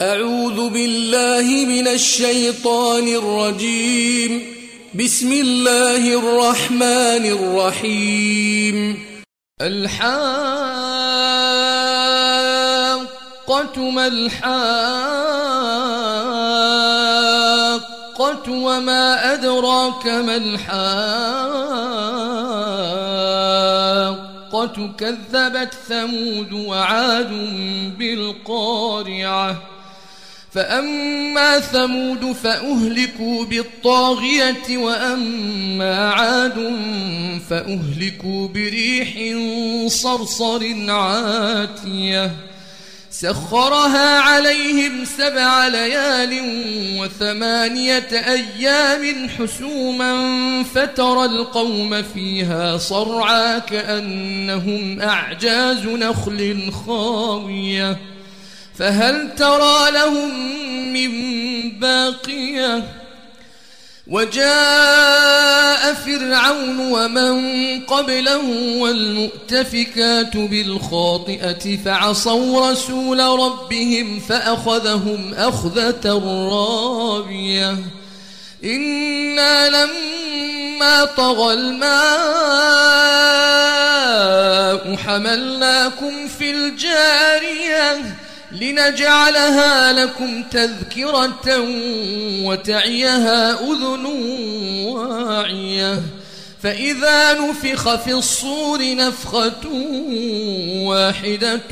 أعوذ بالله من الشيطان الرجيم. بسم الله الرحمن الرحيم. الحاقة ما الحاقة وما أدراك ما الحاقة كذبت ثمود وعاد بالقارعة فأما ثمود فأهلكوا بالطاغية وأما عاد فأهلكوا بريح صرصر عاتية سخرها عليهم 7 ليال و8 أيام حسوما فترى القوم فيها صرعى كأنهم أعجاز نخل خاوية فهل ترى لهم من باقية وجاء فرعون ومن قبله والمؤتفكات بالخاطئة فعصوا رسول ربهم فأخذهم أخذة رابية إنا لما طغى الماء حملناكم في الجارية لنجعلها لكم تذكرة وتعيها أذن واعية فإذا نفخ في الصور نفخة واحدة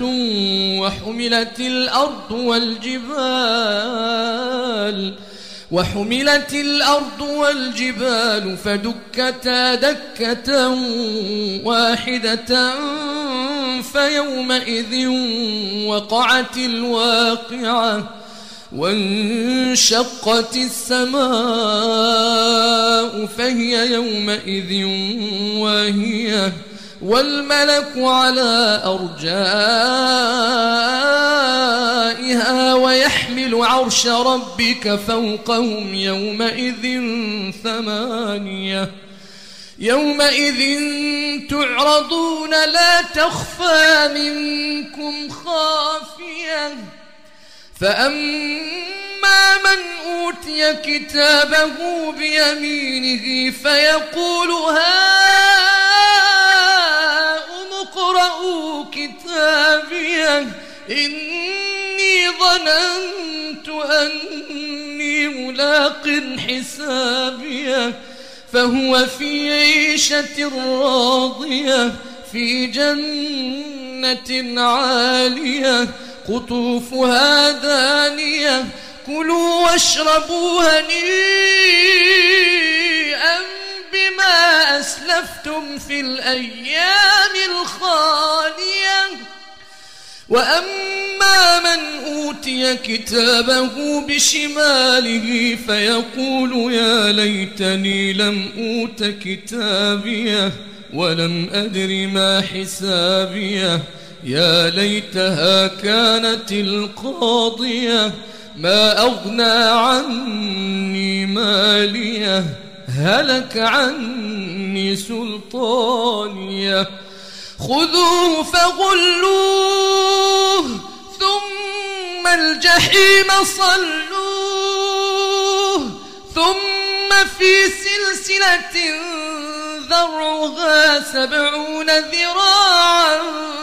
وحملت الأرض والجبال فدكتا دكة واحدة فيومئذ وقعت الواقعة وانشقت السماء فهي يومئذ واهية والملك على أرجائها ويحمل عرش ربك فوقهم يومئذ 8 يومئذ تعرضون لا تخفى منكم خافية فأما من أوتي كتابه بيمينه فيقول هاؤم اقرءوا كتابيه إني ظننت أني ملاق حسابيه فهو في عيشة راضية في جنة عالية قطوفها دانية كلوا واشربوا هنيئا بما أسلفتم في الأيام الخالية وأما من أوتي كتابه بشماله فيقول يا ليتني لم أوت كتابيه ولم أدر ما حسابيه يا ليتها كانت القاضية ما أغنى عني ماليه هلك عني سلطانيه خذوه فغلوه ثم الجحيم صلوه ثم في سلسلة ذرعها 70 ذراعا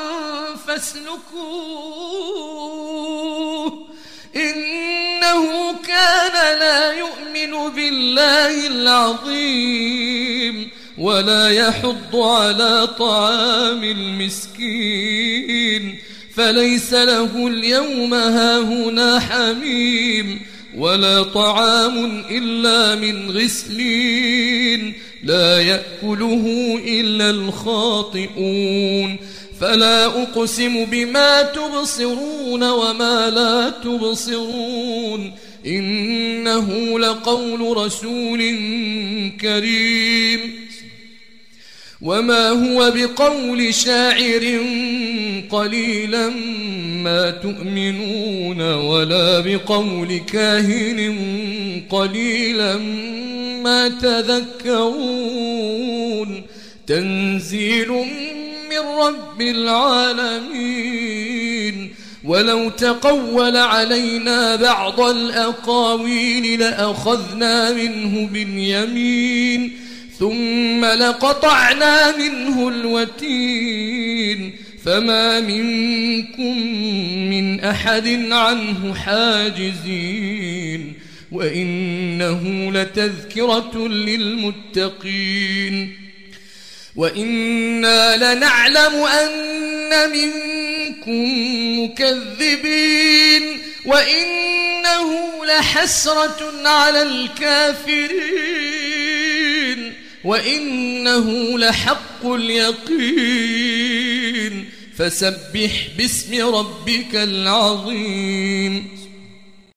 فاسلكوه إنه كان لا يؤمن بالله العظيم ولا يحض على طعام المسكين فليس له اليوم هاهنا حميم ولا طعام إلا من غسلين لا يأكله إلا الخاطئون فلا أقسم بما تبصرون وما لا تبصرون إنه لقول رسول كريم وما هو بقول شاعر قليلا ما تؤمنون ولا بقول كاهن قليلا ما تذكرون تنزيل من رب العالمين ولو تقول علينا بعض الأقاويل لأخذنا منه باليمين ثم لقطعنا منه الوتين فما منكم من أحد عنه حاجزين وإنه لتذكرة للمتقين وإنا لنعلم أن منكم مكذبين وإنه لحسرة على الكافرين وإنه لحق اليقين فسبح باسم ربك العظيم